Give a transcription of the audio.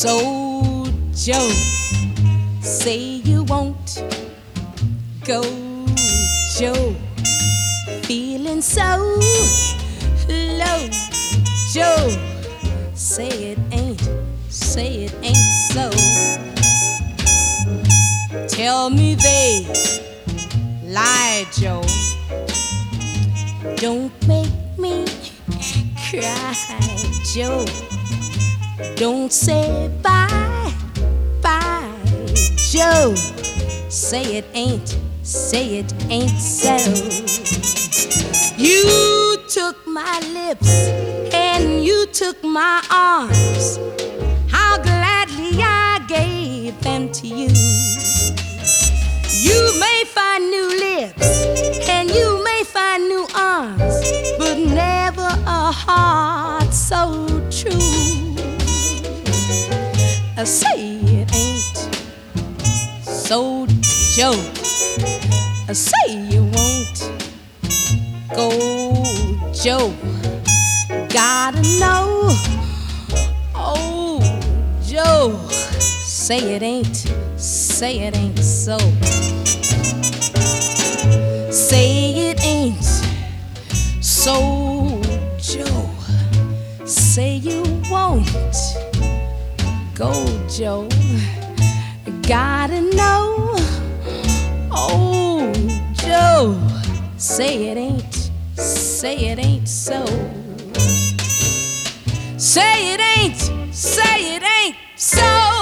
So, Joe, say you won't go, Joe. Feeling so low, Joe. Say it ain't so. Tell me they lied, Joe. Don't make me cry, Joe. Don't say bye, bye, Joe. Say it ain't so. You took my lips and you took my arms. How gladly I gave them to you. You may find new lips and you may find new arms, but never a heart so true. Say it ain't so, Joe. Say you won't go, Joe. Gotta know, oh, Joe. Say it ain't so. Say it ain't so, Joe. Say you won't go, Joe. Gotta know, oh, Joe. Say it ain't so. Say it ain't so.